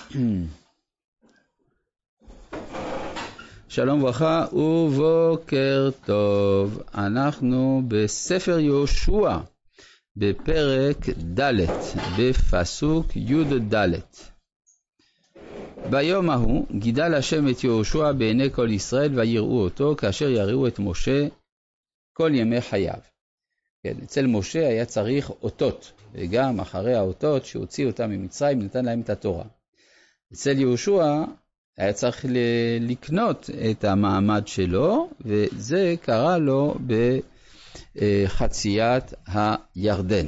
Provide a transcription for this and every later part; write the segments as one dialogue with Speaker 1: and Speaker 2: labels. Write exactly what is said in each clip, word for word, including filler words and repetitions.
Speaker 1: שלום וברכה ובוקר טוב. אנחנו בספר יהושע בפרק ד' בפסוק י' ד'. ביום ההוא גידל השם את יהושע בעיני כל ישראל ויראו אותו כאשר יראו את משה כל ימי חייו. כן, אצל משה היה צריך אותות, וגם אחרי האותות שהוציא אותם ממצרים נתן להם את התורה. אצל יהושע היה צריך לקנות את המעמד שלו, וזה קרה לו בחציית הירדן.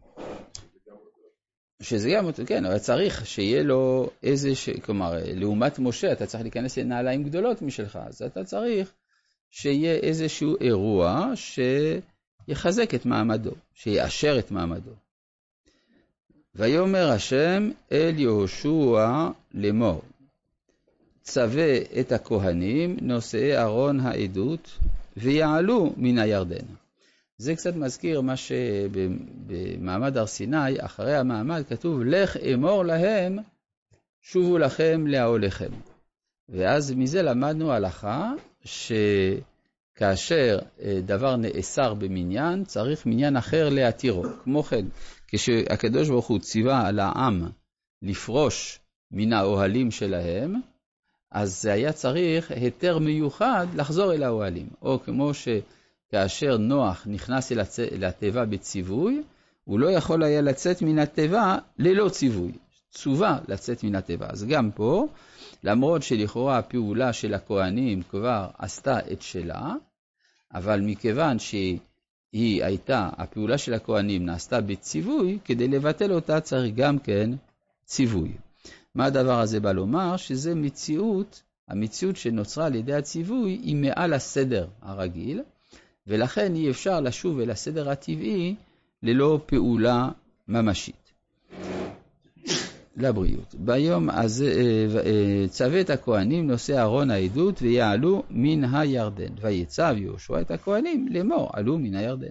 Speaker 1: שזה גם, כן, היה צריך שיהיה לו איזה, ש... כלומר, לעומת משה, אתה צריך להיכנס לנעליים גדולות משלך, אז אתה צריך שיהיה איזשהו אירוע שיחזק את מעמדו, שיאשר את מעמדו. ויאמר השם אל יהושע לאמור, צווה את הכהנים נושאי ארון העדות ויעלו מן הירדן. זה קצת מזכיר מה שבמעמד הר סיני, אחרי המעמד כתוב, לך אמור להם, שובו לכם לעולכם. ואז מזה למדנו הלכה, שכאשר דבר נאסר במניין, צריך מניין אחר להתירו. כמו כן, כשהקדוש ברוך הוא ציווה על העם לפרוש מן האוהלים שלהם, אז זה היה צריך היתר מיוחד לחזור אל האוהלים. או כמו שכאשר נוח נכנס אל התיבה בציווי, הוא לא יכול היה לצאת מן התיבה ללא ציווי. צווה לצאת מן התיבה. אז גם פה, למרות שלכאורה הפעולה של הכהנים כבר עשתה את שלה, אבל מכיוון שהיא הייתה, הפעולה של הכהנים נעשתה בציווי, כדי לבטל אותה צריך גם כן ציווי. מה הדבר הזה בא לומר? שזה מציאות, המציאות שנוצרה על ידי הציווי היא מעל הסדר הרגיל, ולכן אי אפשר לשוב אל הסדר הטבעי ללא פעולה ממשית. לבריאות. ביום הזה צווה את הכהנים נושא ארון העדות ויעלו מן הירדן. ויצב יהושע את הכהנים לאמור, עלו מן הירדן.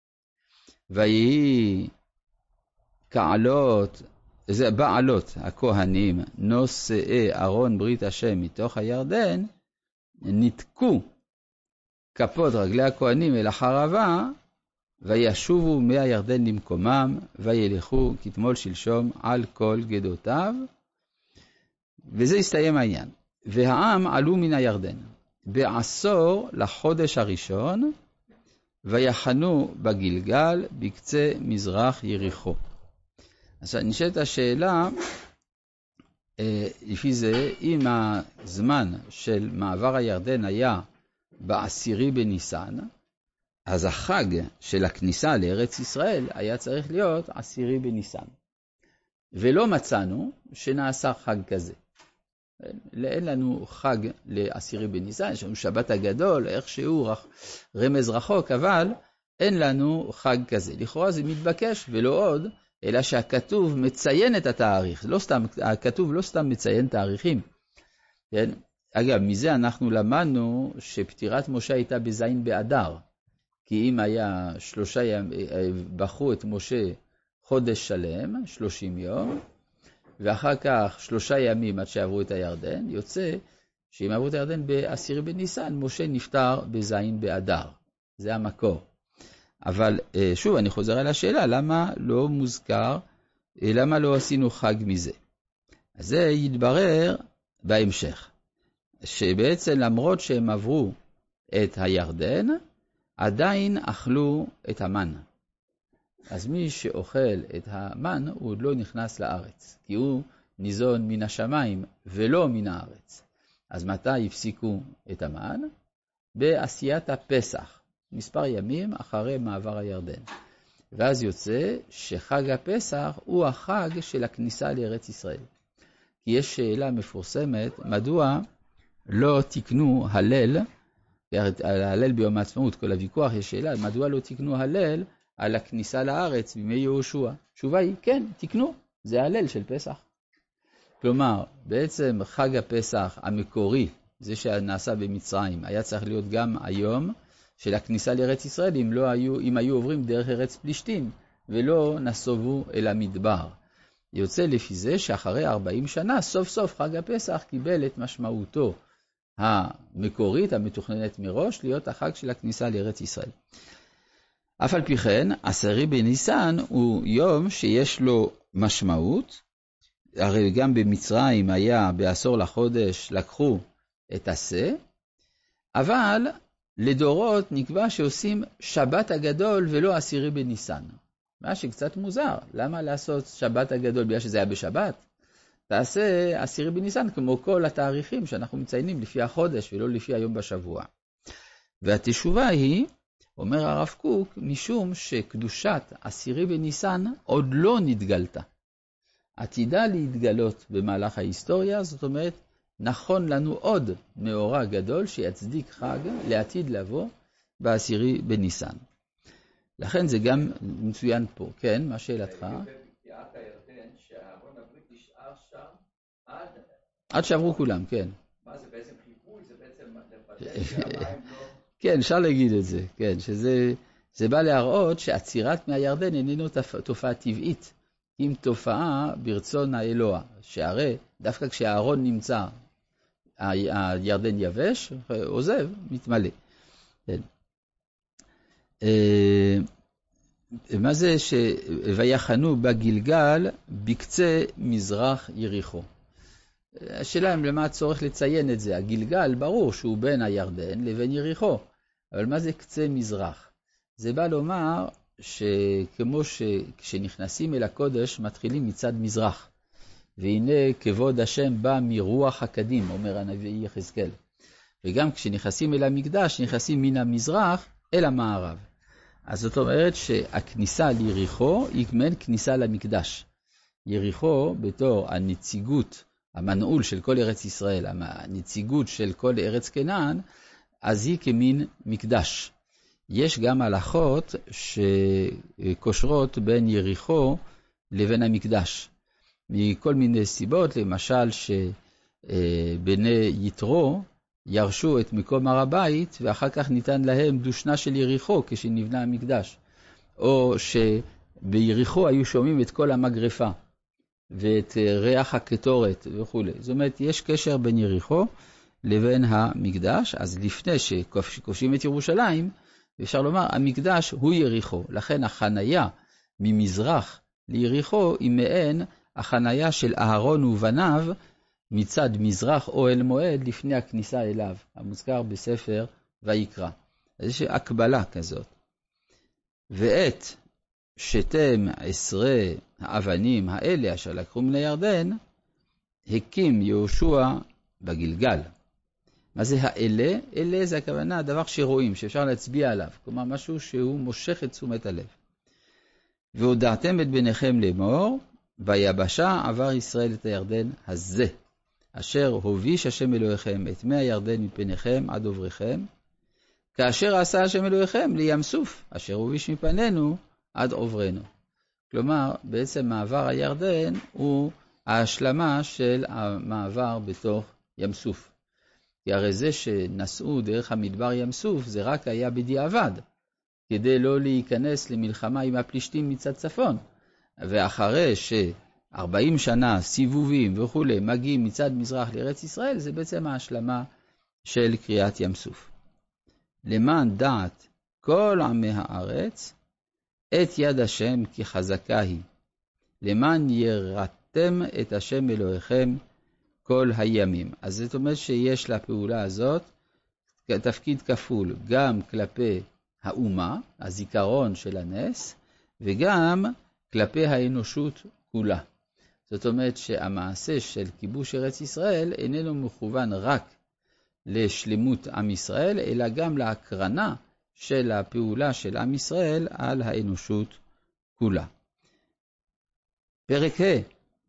Speaker 1: ויהי כעלות, זה בעלות הכהנים נושאי ארון ברית השם מתוך הירדן, נתקו כפות רגלי הכהנים אל החרבה, וישובו מהירדן למקומם, וילכו כתמול שלשום על כל גדותיו. וזה הסתיים העניין. והעם עלו מן הירדן בעשור לחודש הראשון, ויחנו בגלגל בקצה מזרח יריחו. אז נשאלת השאלה, לפי זה, אם הזמן של מעבר הירדן היה בעשירי בניסן, אז החג של הכניסה לארץ ישראל היה צריך להיות עשירי בניסן. ולא מצאנו שנעשה חג כזה. אין לנו חג לעשירי בניסן, יש לנו שבת הגדול, איכשהו רמז רחוק, אבל אין לנו חג כזה. לכאורה זה מתבקש ולא עוד, אלא שהכתוב מציין את התאריך. לא סתם, הכתוב לא סתם מציין תאריכים. כן? אגב, מזה אנחנו למדנו שפטירת משה הייתה בזין באדר. כי אם היה שלושה ימים, בחרו את משה חודש שלם, שלושים יום, ואחר כך שלושה ימים עד שעברו את הירדן, יוצא שאם עברו את הירדן בעשירי בניסן, משה נפטר בזין באדר. זה המקור. אבל שוב, אני חוזר על השאלה, למה לא מוזכר, למה לא עשינו חג מזה? אז זה יתברר בהמשך, שבעצם למרות שהם עברו את הירדן, עדיין אכלו את המן. אז מי שאוכל את המן, הוא עוד לא נכנס לארץ, כי הוא ניזון מן השמיים ולא מן הארץ. אז מתי הפסיקו את המן? בעשיית הפסח, מספר ימים אחרי מעבר הירדן. ואז יוצא שחג הפסח הוא החג של הכניסה לארץ ישראל. כי יש שאלה מפורסמת, מדוע לא תקנו הלל, על ההלל ביום העצמאות, כל הוויכוח יש שאלה, מדוע לא תקנו הלל על הכניסה לארץ בימי יהושע? תשובה היא, כן, תקנו, זה הלל של פסח. כלומר, בעצם חג הפסח המקורי, זה שנעשה במצרים, היה צריך להיות גם היום של הכניסה לארץ ישראל, אם, לא היו, אם היו עוברים דרך ארץ פלישתים, ולא נסובו אל המדבר. יוצא לפי זה שאחרי ארבעים שנה, סוף סוף חג הפסח קיבל את משמעותו המקורית, המתוכננת מראש, להיות החג של הכניסה לארץ ישראל. אף על פי כן, עשירי בניסן הוא יום שיש לו משמעות, הרי גם במצרים היה בעשור לחודש לקחו את עשה, אבל לדורות נקבע שעושים שבת הגדול ולא עשירי בניסן. מה שקצת מוזר, למה לעשות שבת הגדול בגלל שזה היה בשבת? תעשה עשירי בניסן כמו כל התאריכים שאנחנו מציינים לפי החודש ולא לפי היום בשבוע. והתשובה היא, אומר הרב קוק, משום שקדושת עשירי בניסן עוד לא נתגלתה. עתידה להתגלות במהלך ההיסטוריה, זאת אומרת, נכון לנו עוד מאורע גדול שיצדיק חג לעתיד לבוא בעשירי בניסן. לכן זה גם מצוין פה. כן, מה שאלתך?
Speaker 2: בבקעת הירדן, שהארון הברית נשאר שם עד...
Speaker 1: עד שעברו כולם, כן.
Speaker 2: מה זה בעצם חיפוי? זה בעצם לוודא שהמים לא...
Speaker 1: כן, אפשר להגיד את זה, כן, שזה זה בא להראות שעצירת מהירדן איננו תופעה טבעית, עם תופעה ברצון האלוה, שהרי דווקא כשהארון נמצא, הירדן יבש, עוזב, מתמלא. כן. מה זה ש... ויחנו בגלגל בקצה מזרח יריחו. השאלה אם למה הצורך לציין את זה. הגלגל ברור שהוא בין הירדן לבין יריחו, אבל מה זה קצה מזרח? זה בא לומר שכמו שכשנכנסים אל הקודש מתחילים מצד מזרח, והנה כבוד השם בא מרוח הקדים, אומר הנביא יחזקאל. וגם כשנכנסים אל המקדש נכנסים מן המזרח אל המערב. אז זאת אומרת שהכניסה ליריחו היא כמעין כניסה למקדש. יריחו בתור הנציגות, המנעול של כל ארץ ישראל, הנציגות של כל ארץ כנען, אז היא כמין מקדש. יש גם הלכות שקושרות בין יריחו לבין המקדש. מכל מיני סיבות, למשל שבני יתרו ירשו את מקום הר הבית, ואחר כך ניתן להם דושנה של יריחו כשנבנה המקדש. או שביריחו היו שומעים את כל המגרפה, ואת ריח הקטורת וכו'. זאת אומרת, יש קשר בין יריחו לבין המקדש, אז לפני שכובשים את ירושלים, אפשר לומר, המקדש הוא יריחו. לכן החנייה ממזרח ליריחו היא מעין החנייה של אהרון ובניו, מצד מזרח אוהל מועד לפני הכניסה אליו, המוזכר בספר ויקרא. אז יש הקבלה כזאת. ואת שתם עשרה האבנים האלה אשר לקחו מן הירדן, הקים יהושע בגלגל. מה זה האלה? אלה זה הכוונה, הדבר שרואים, שאפשר להצביע עליו, כלומר משהו שהוא מושך את תשומת הלב. והודעתם את בניכם לאמור, ביבשה עבר ישראל את הירדן הזה, אשר הוביש השם אלוהיכם את מי הירדן מפניכם עד עובריכם, כאשר עשה השם אלוהיכם לים סוף, אשר הוביש מפנינו עד עוברנו. כלומר, בעצם מעבר הירדן הוא ההשלמה של המעבר בתוך ים סוף. כי הרי זה שנסעו דרך המדבר ים סוף, זה רק היה בדיעבד, כדי לא להיכנס למלחמה עם הפלישתים מצד צפון. ואחרי ש-ארבעים שנה סיבובים וכו' מגיעים מצד מזרח לארץ ישראל, זה בעצם ההשלמה של קריאת ים סוף. למען דעת כל עמי הארץ, את יד השם כי חזקה היא. למען יראתם את השם אלוהיכם כל הימים. אז זאת אומרת שיש לפעולה הזאת תפקיד כפול, גם כלפי האומה, הזיכרון של הנס, וגם כלפי האנושות כולה. זאת אומרת שהמעשה של כיבוש ארץ ישראל איננו מכוון רק לשלמות עם ישראל, אלא גם להקרנה של הפעולה של עם ישראל על האנושות כולה. פרק ה'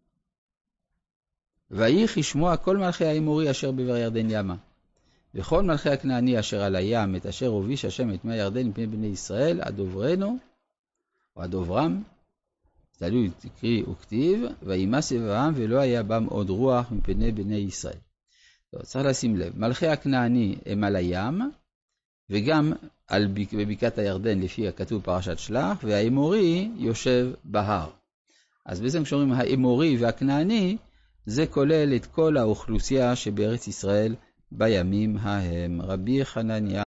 Speaker 1: ויך ישמוע כל מלכי האמורי אשר בעבר ירדן ימה, וכל מלכי הכנעני אשר על הים, את אשר הוביש השם את מי הירדן מפני בני ישראל, עד עוברנו, או עד עוברם, תלוי תקריא וכתיב, וימס אברהם ולא היה בם עוד רוח מפני בני ישראל. טוב, צריך לשים לב, מלכי הכנעני הם על הים, וגם על בקעת הירדן לפי הכתוב פרשת שלח, והאמורי יושב בהר. אז בעצם כשאומרים האמורי והכנעני, זה כולל את כל האוכלוסייה שבארץ ישראל בימים ההם. רבי חנניה